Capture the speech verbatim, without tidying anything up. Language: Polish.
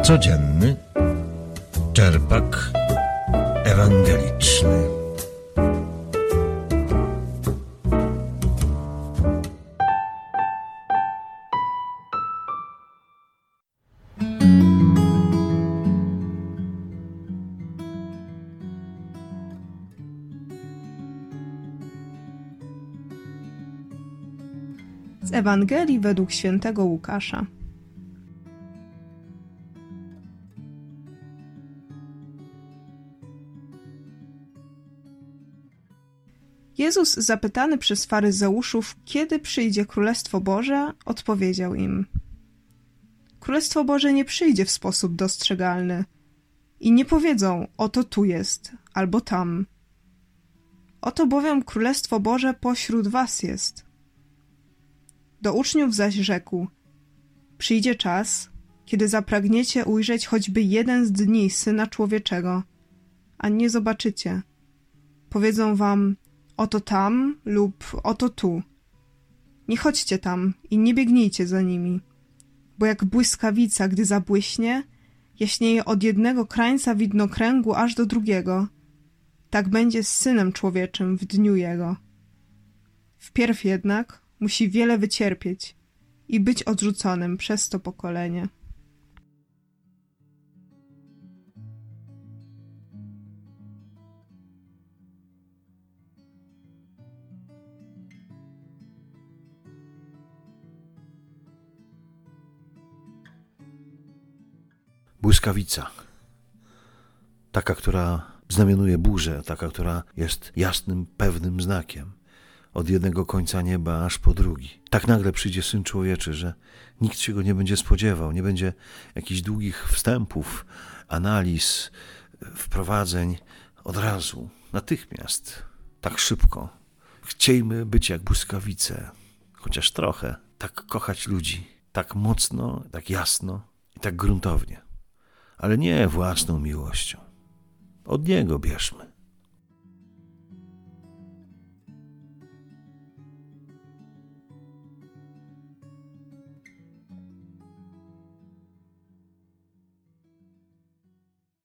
Codzienny czerpak ewangeliczny. Z Ewangelii według świętego Łukasza. Jezus, zapytany przez faryzeuszów, kiedy przyjdzie Królestwo Boże, odpowiedział im: Królestwo Boże nie przyjdzie w sposób dostrzegalny i nie powiedzą: oto tu jest, albo tam. Oto bowiem Królestwo Boże pośród was jest. Do uczniów zaś rzekł: przyjdzie czas, kiedy zapragniecie ujrzeć choćby jeden z dni Syna Człowieczego, a nie zobaczycie. Powiedzą wam: oto tam lub oto tu. Nie chodźcie tam i nie biegnijcie za nimi, bo jak błyskawica, gdy zabłyśnie, jaśnieje od jednego krańca widnokręgu aż do drugiego. Tak będzie z Synem Człowieczym w dniu Jego. Wpierw jednak musi wiele wycierpieć i być odrzuconym przez to pokolenie. Błyskawica. Taka, która znamionuje burzę, taka, która jest jasnym, pewnym znakiem. Od jednego końca nieba aż po drugi. Tak nagle przyjdzie Syn Człowieczy, że nikt się go nie będzie spodziewał. Nie będzie jakichś długich wstępów, analiz, wprowadzeń. Od razu, natychmiast, tak szybko. Chciejmy być jak błyskawice, chociaż trochę. Tak kochać ludzi, tak mocno, tak jasno i tak gruntownie. Ale nie własną miłością. Od Niego bierzmy.